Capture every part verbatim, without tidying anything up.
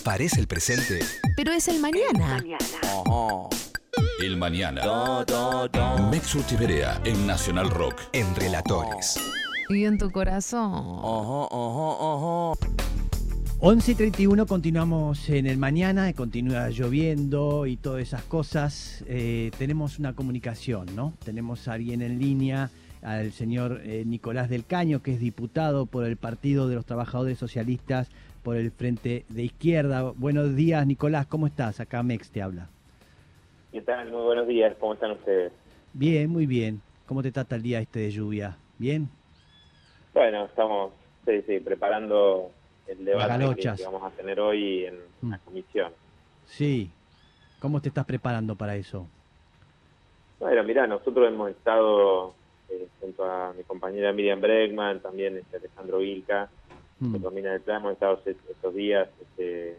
Parece el presente, pero es el mañana. El mañana. Ajá. el mañana. Do, do, do. Mexo Tiberea en Nacional Rock, en Relatores. Y en tu corazón. Ajá, ajá, ajá. once y treinta y uno, continuamos en el mañana, continúa lloviendo y todas esas cosas. Eh, tenemos una comunicación, ¿no? Tenemos a alguien en línea, al señor eh, Nicolás del Caño, que es diputado por el Partido de los Trabajadores Socialistas por el Frente de Izquierda. Buenos días, Nicolás, ¿cómo estás? Acá Mex te habla. ¿Qué tal? Muy buenos días, ¿cómo están ustedes? Bien, muy bien. ¿Cómo te trata el día este de lluvia? ¿Bien? Bueno, estamos sí, sí, preparando el debate que, que vamos a tener hoy en Mm. la comisión. Sí. ¿Cómo te estás preparando para eso? Bueno, mirá, nosotros hemos estado eh, junto a mi compañera Miriam Bregman, también este, Alejandro Vilca, Mm. de Romina del Plan, hemos estado est- estos días este, en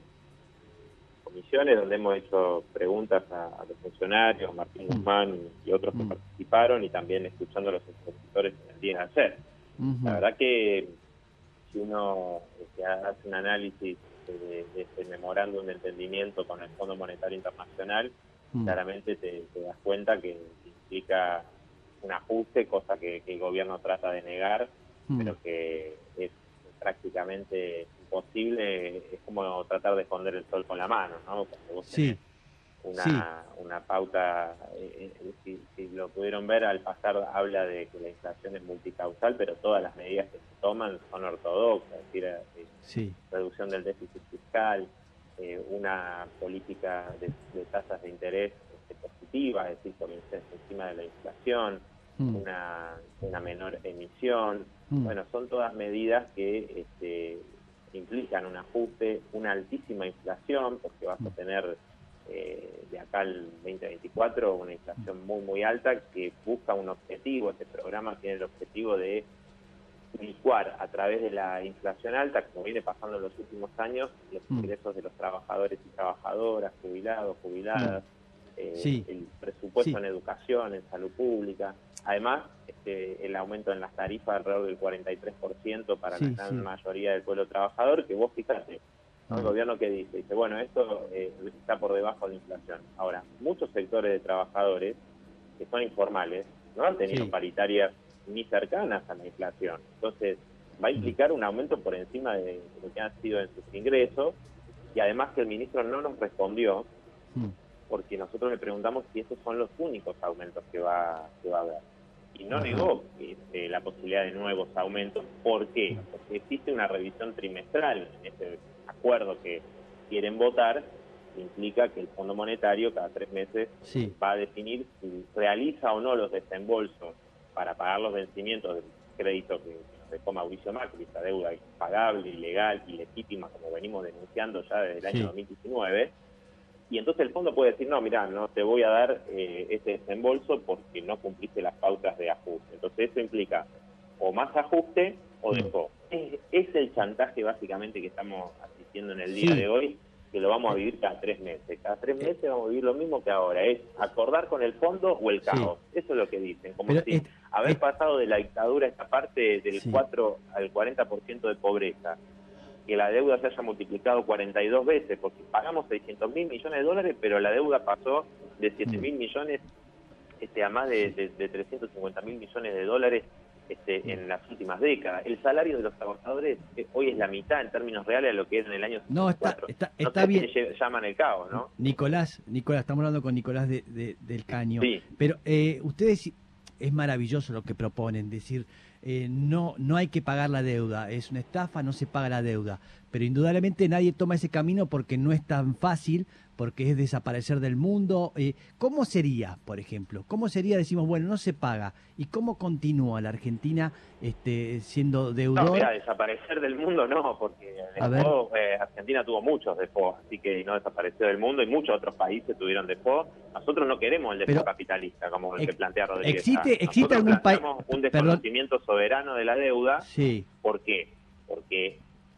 comisiones donde hemos hecho preguntas a, a los funcionarios, Martín Guzmán y otros que Mm. participaron, y también escuchando a los expositores en el día de ayer. Ujú. La verdad que si uno este, hace un análisis de, de este memorándum de entendimiento con el Fondo Monetario Internacional, Mm. claramente te, te das cuenta que implica un ajuste, cosa que, que el gobierno trata de negar, Mm. pero que es prácticamente imposible. Es como tratar de esconder el sol con la mano, ¿no? Cuando vos Sí. tenés una, Sí. una pauta, eh, eh, si, si lo pudieron ver al pasar, habla de que la inflación es multicausal, pero todas las medidas que se toman son ortodoxas, es decir, eh, Sí. reducción del déficit fiscal, eh, una política de, de tasas de interés este, positiva, es decir, por encima de la inflación, Mm. una, una menor emisión. Mm. Bueno, son todas medidas que este, implican un ajuste, una altísima inflación, porque vas a tener eh, de acá al veinte veinticuatro una inflación muy, muy alta que busca un objetivo. Este programa tiene el objetivo de licuar a través de la inflación alta, como viene pasando en los últimos años, los Mm. ingresos de los trabajadores y trabajadoras, jubilados, jubiladas, eh, Sí. el presupuesto Sí. en educación, en salud pública. Además, este, el aumento en las tarifas alrededor del cuarenta y tres por ciento para Sí, la gran sí. mayoría del pueblo trabajador, que vos fijate, ¿no? El Mm. gobierno que dice, dice, bueno, esto eh, está por debajo de la inflación. Ahora, muchos sectores de trabajadores que son informales no han tenido Sí. paritarias ni cercanas a la inflación. Entonces, va a implicar un aumento por encima de lo que han sido en sus ingresos, y además que el ministro no nos respondió, Mm. porque nosotros le preguntamos si esos son los únicos aumentos que va, que va a haber. Y no Ajá. negó este, la posibilidad de nuevos aumentos. ¿Por qué? Porque existe una revisión trimestral en este acuerdo que quieren votar, que implica que el Fondo Monetario cada tres meses Sí. va a definir si realiza o no los desembolsos para pagar los vencimientos del crédito que, que nos dejó Mauricio Macri, esa deuda impagable, ilegal, ilegítima, como venimos denunciando ya desde el Sí. año dos mil diecinueve. Y entonces el fondo puede decir, no, mirá, no te voy a dar eh, ese desembolso porque no cumpliste las pautas de ajuste. Entonces eso implica o más ajuste o Mm. default. Es, es el chantaje básicamente que estamos asistiendo en el día Sí. de hoy, que lo vamos a vivir cada tres meses. Cada tres meses vamos a vivir lo mismo que ahora, es acordar con el fondo o el caos. Eso es lo que dicen, como Pero si es- haber es- pasado de la dictadura esta parte del Sí. cuatro al cuarenta por ciento de pobreza, que la deuda se haya multiplicado cuarenta y dos veces, porque pagamos seiscientos mil millones de dólares, pero la deuda pasó de siete mil millones este, a más de, de, de trescientos cincuenta mil millones de dólares este, en las últimas décadas. El salario de los trabajadores eh, hoy es la mitad en términos reales de lo que era en el año No, está, setenta y cuatro. está, No está sé bien. qué le llaman el caos, ¿no? Nicolás, Nicolás, estamos hablando con Nicolás de, de- del Caño. Sí. Pero eh, ustedes, es maravilloso lo que proponen, decir, eh, no, no hay que pagar la deuda, es una estafa, no se paga la deuda. Pero indudablemente nadie toma ese camino porque no es tan fácil, porque es desaparecer del mundo. Eh, ¿Cómo sería, por ejemplo? ¿Cómo sería, decimos, bueno, no se paga? ¿Y cómo continúa la Argentina este, siendo deudor? No, mira, desaparecer del mundo no, porque A default, eh, Argentina tuvo muchos default, así que no desapareció del mundo, y muchos otros países tuvieron default. Nosotros no queremos el default Pero, capitalista, como el ex- que plantea Rodríguez. existe- Sá. existe Nosotros algún país- planteamos un perdón. desconocimiento soberano de la deuda. Sí. ¿Por qué? Porque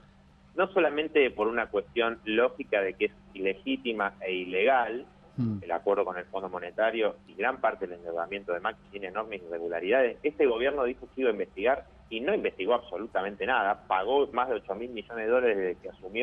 no solamente por una cuestión lógica de que es ilegítima e ilegal, Mm. el acuerdo con el Fondo Monetario y gran parte del endeudamiento de Macri tiene enormes irregularidades. Este gobierno dijo que iba a investigar y no investigó absolutamente nada. Pagó más de ocho mil millones de dólares desde que asumió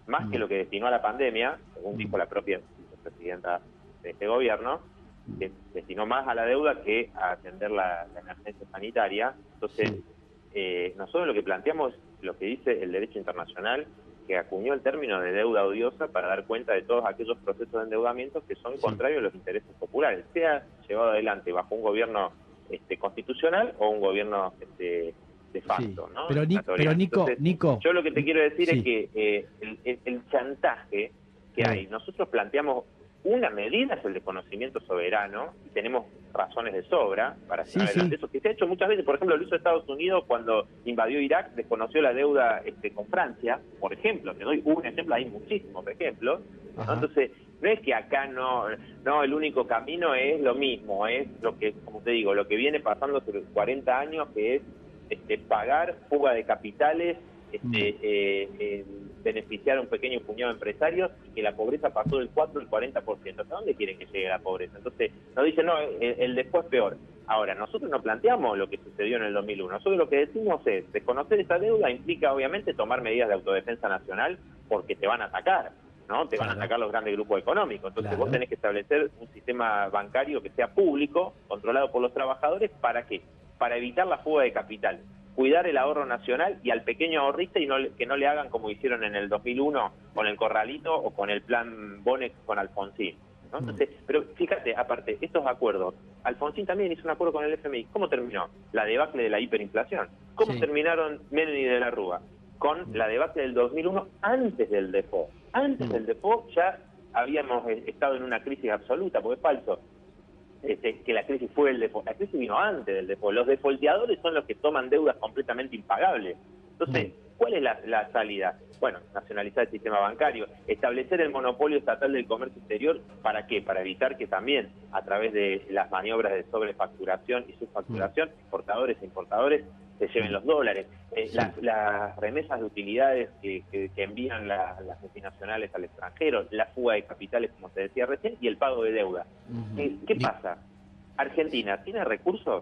más que lo que destinó a la pandemia, según dijo la propia vicepresidenta de este gobierno, que destinó más a la deuda que a atender la, la emergencia sanitaria. Entonces, Sí. eh, nosotros lo que planteamos es lo que dice el derecho internacional, que acuñó el término de deuda odiosa para dar cuenta de todos aquellos procesos de endeudamiento que son Sí. contrarios a los intereses populares, sea llevado adelante bajo un gobierno este, constitucional o un gobierno este, de facto, Sí. ¿no? Pero, Ni- Dictatorial. pero Nico, Entonces, Nico, yo lo que te quiero decir Sí. es que eh, el, el- el chantaje que Sí. hay, nosotros planteamos una medida, es el desconocimiento soberano, y tenemos razones de sobra para Sí, llevar adelante sí. eso, que se ha hecho muchas veces. Por ejemplo, lo hizo Estados Unidos cuando invadió Irak, desconoció la deuda este, con Francia, por ejemplo. Te doy un ejemplo, hay muchísimos ejemplos, ¿no? Ajá. Entonces, no es que acá no, no, el único camino es lo mismo, es lo que, como te digo, lo que viene pasando hace cuarenta años, que es este, pagar fuga de capitales, este, Mm. eh, eh, beneficiar a un pequeño puñado de empresarios, y que la pobreza pasó del cuatro al cuarenta por ciento. ¿Hasta dónde quieren que llegue la pobreza? Entonces, nos dicen, no, el, el después peor. Ahora, nosotros no planteamos lo que sucedió en el dos mil uno. Nosotros lo que decimos es, desconocer esa deuda implica, obviamente, tomar medidas de autodefensa nacional, porque te van a atacar, ¿no? Te van Claro. a atacar los grandes grupos económicos. Entonces, Claro. vos tenés que establecer un sistema bancario que sea público, controlado por los trabajadores. ¿Para qué? Para evitar la fuga de capital, cuidar el ahorro nacional y al pequeño ahorrista, y no le- que no le hagan como hicieron en el dos mil uno con el Corralito o con el plan Bonex con Alfonsín, ¿no? Entonces, pero fíjate, aparte, estos acuerdos, Alfonsín también hizo un acuerdo con el F M I. ¿Cómo terminó? La debacle de la hiperinflación. ¿Cómo Sí. terminaron Menem y de la Rúa? Con la debacle del dos mil uno, antes del default. Antes Mm. del default ya habíamos eh, estado en una crisis absoluta, porque es falso Este, que la crisis fue el default. La crisis vino antes del default. Los defaulteadores son los que toman deudas completamente impagables. Entonces, ¿cuál es la, la salida? Bueno, nacionalizar el sistema bancario, establecer el monopolio estatal del comercio exterior. ¿Para qué? Para evitar que también, a través de las maniobras de sobrefacturación y subfacturación, exportadores e importadores se lleven los dólares. Eh, Sí. las, las remesas de utilidades que, que- que envían la- las multinacionales al extranjero, la fuga de capitales, como te decía recién, y el pago de deuda. Ujú. Eh, ¿Qué Ni- pasa? ¿Argentina tiene recursos?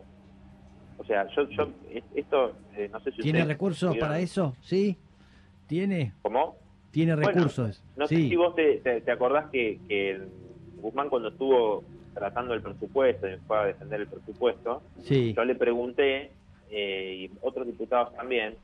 O sea, yo, yo es- esto, eh, no sé si ¿Tiene ustedes recursos tuvieron- para eso? Sí. ¿Tiene? ¿Cómo? Tiene Bueno, recursos. No sé Sí. si vos te, te- te acordás que, que Guzmán, cuando estuvo tratando el presupuesto, y fue a defender el presupuesto, Sí. yo le pregunté, eh, y otros diputados también,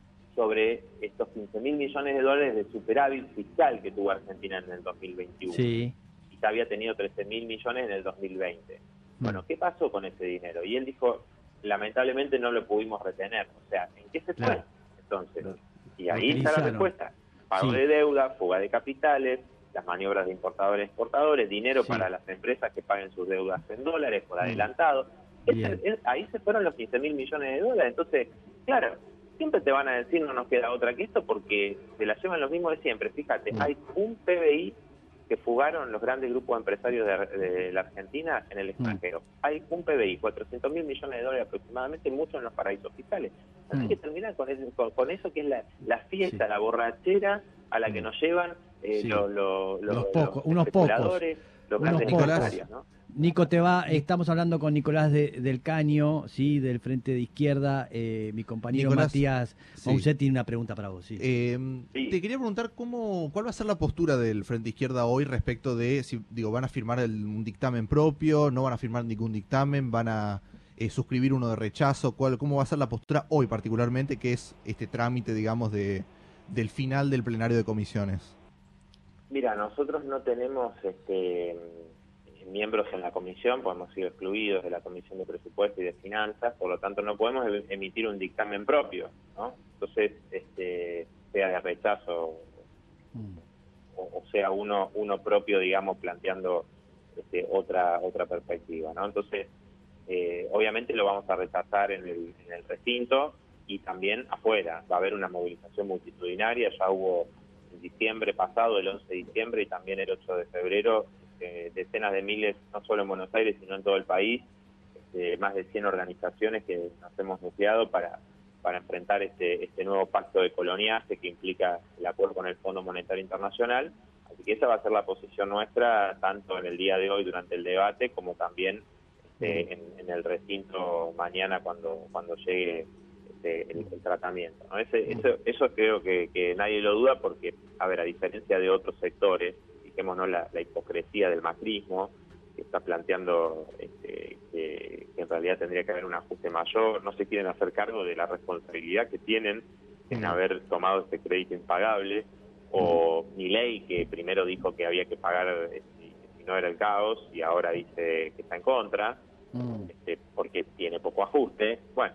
sobre estos quince mil millones de dólares de superávit fiscal que tuvo Argentina en el dos mil veintiuno. Sí. Y que había tenido trece mil millones en el dos mil veinte. Bueno, Mm. ¿qué pasó con ese dinero? Y él dijo, lamentablemente no lo pudimos retener. O sea, ¿en qué se fue? Claro. Entonces, Lo- y lo ahí está la utilizaron. respuesta. Pago Sí. de deuda, fuga de capitales, las maniobras de importadores-exportadores, dinero Sí. para las empresas que paguen sus deudas en dólares por Mm. adelantado. Bien. Ese- es- ahí se fueron los quince mil millones de dólares. Entonces, claro, siempre te van a decir no nos queda otra que esto, porque se la llevan los mismos de siempre. Fíjate, Mm. hay un P B I que fugaron los grandes grupos empresarios de, de la Argentina en el extranjero. Hay un P B I, cuatrocientos mil millones de dólares aproximadamente, muchos en los paraísos fiscales. Hay Mm. que terminar con, ese- con, con eso que es la, la fiesta, Sí. la borrachera a la que Mm. nos llevan eh, Sí. lo- lo- lo- Los pocos, los unos pocos. especuladores, los Unos grandes pocos. empresarios, ¿no? Nico, te va, estamos hablando con Nicolás de- del Caño, sí, del Frente de Izquierda. Eh, mi compañero Nicolás, Matías sí. Mauset tiene una pregunta para vos. Sí. Eh, Sí. Te quería preguntar cómo, cuál va a ser la postura del Frente Izquierda hoy respecto de si, digo, van a firmar el- un dictamen propio, no van a firmar ningún dictamen, van a eh, suscribir uno de rechazo, cuál, cómo va a ser la postura hoy particularmente, que es este trámite, digamos, de del final del plenario de comisiones. Mira, nosotros no tenemos este, miembros en la comisión, pues hemos sido excluidos de la Comisión de Presupuesto y de Finanzas, por lo tanto no podemos em- emitir un dictamen propio, ¿no? Entonces, este, sea de rechazo Mm. o, o sea uno uno propio, digamos, planteando este, otra otra perspectiva, ¿no? Entonces, eh, obviamente lo vamos a rechazar en el, en el recinto y también afuera. Va a haber una movilización multitudinaria, ya hubo en diciembre pasado, el once de diciembre, y también el ocho de febrero, eh, decenas de miles, no solo en Buenos Aires, sino en todo el país, este, más de cien organizaciones que nos hemos nucleado para, para enfrentar este, este nuevo pacto de coloniaje que implica el acuerdo con el Fondo Monetario Internacional. Así que esa va a ser la posición nuestra, tanto en el día de hoy durante el debate, como también este, en, en el recinto mañana cuando, cuando llegue este, el, el tratamiento, ¿no? Ese, eso, eso creo que, que nadie lo duda porque, a ver, a diferencia de otros sectores, fijémonos la, la hipocresía del macrismo, que está planteando este, que, que en realidad tendría que haber un ajuste mayor, no se quieren hacer cargo de la responsabilidad que tienen en haber tomado este crédito impagable, o Milei, que primero dijo que había que pagar eh, si, si no era el caos, y ahora dice que está en contra, mm. este, porque tiene poco ajuste. Bueno,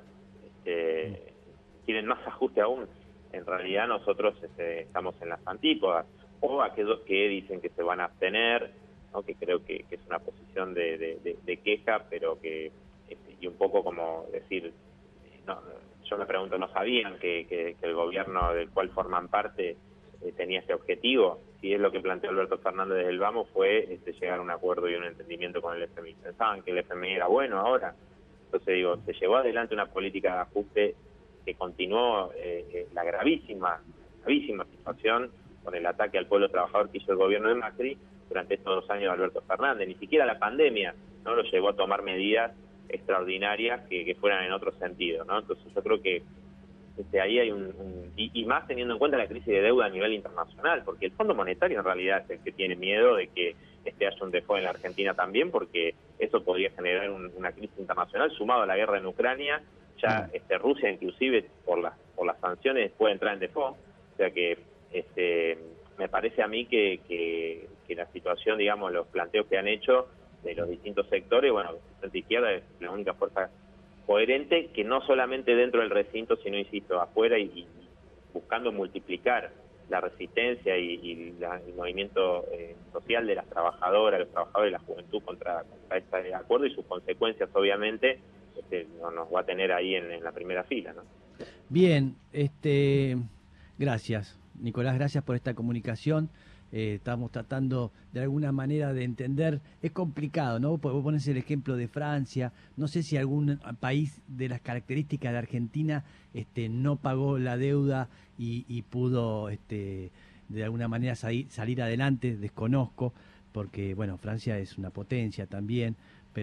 este, quieren más ajuste aún. En realidad nosotros este, estamos en las antípodas, o aquellos que dicen que se van a abstener, ¿no? Que creo que, que es una posición de, de, de, de queja, pero que, este, y un poco como decir, no, yo me pregunto, ¿no sabían que, que, que el gobierno del cual forman parte eh, tenía este objetivo? Si es lo que planteó Alberto Fernández desde el Vamos, fue este, llegar a un acuerdo y un entendimiento con el F M I. Pensaban que el F M I era bueno ahora. Entonces digo, se llevó adelante una política de ajuste que continuó eh, la gravísima, gravísima situación con el ataque al pueblo trabajador que hizo el gobierno de Macri durante estos dos años de Alberto Fernández. Ni siquiera la pandemia no lo llevó a tomar medidas extraordinarias que, que fueran en otro sentido, ¿no? Entonces yo creo que este, ahí hay un, un y, y más teniendo en cuenta la crisis de deuda a nivel internacional, porque el Fondo Monetario en realidad es el que tiene miedo de que este haya un default en la Argentina también, porque eso podría generar un, una crisis internacional sumado a la guerra en Ucrania. Ya este, Rusia inclusive por las por las sanciones puede entrar en default, o sea que este me parece a mí que, que, que la situación, digamos, los planteos que han hecho de los distintos sectores, bueno, la Frente Izquierda es la única fuerza coherente que no solamente dentro del recinto, sino, insisto, afuera y, y buscando multiplicar la resistencia y, y la, el movimiento eh, social de las trabajadoras, los trabajadores y la juventud contra, contra este acuerdo y sus consecuencias, obviamente, este, no, nos va a tener ahí en, en la primera fila, ¿no? Bien, este, gracias, Nicolás, gracias por esta comunicación. Eh, estamos tratando de alguna manera de entender, es complicado, ¿no? Vos ponés el ejemplo de Francia, no sé si algún país de las características de Argentina este, no pagó la deuda y, y pudo este, de alguna manera salir, salir adelante, desconozco, porque bueno, Francia es una potencia también,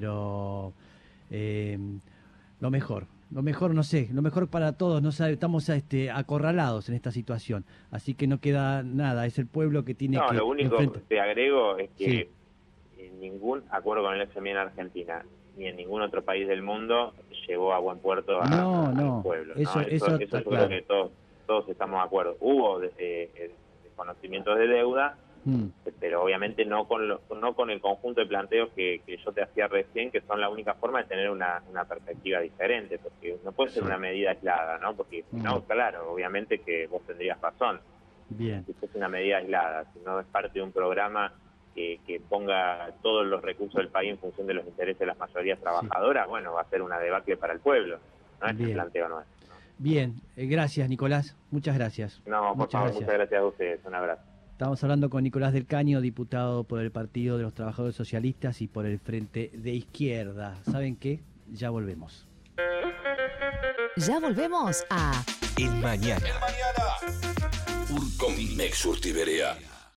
pero eh, lo mejor. Lo mejor, no sé, lo mejor para todos, no sabe, estamos este, acorralados en esta situación, así que no queda nada, es el pueblo que tiene no, que... No, lo único que te agrego es que sí. en ningún acuerdo con el F M I en Argentina, ni en ningún otro país del mundo, llegó a buen puerto a, no, a, no. al pueblo. Eso, ¿no? eso, eso, eso eso yo claro. creo que todos, todos estamos de acuerdo. Hubo eh, desconocimientos de deuda, mm. pero obviamente no con lo, no con el conjunto de planteos que, que yo te hacía recién, que son la única forma de tener una, una perspectiva diferente, porque no puede ser sí. una medida aislada, ¿no? Porque mm. no, claro, obviamente que vos tendrías razón. Bien. Si es una medida aislada, si no es parte de un programa que, que ponga todos los recursos del país en función de los intereses de las mayorías trabajadoras, sí. bueno, va a ser una debacle para el pueblo, no es el planteo nuestro. ¿no? Bien, eh, gracias Nicolás, muchas gracias. No, por muchas favor, gracias. muchas gracias a ustedes, un abrazo. Estamos hablando con Nicolás del Caño, diputado por el Partido de los Trabajadores Socialistas y por el Frente de Izquierda. ¿Saben qué? Ya volvemos. Ya volvemos a El Mañana. El Mañana. Con Nexurtiberea.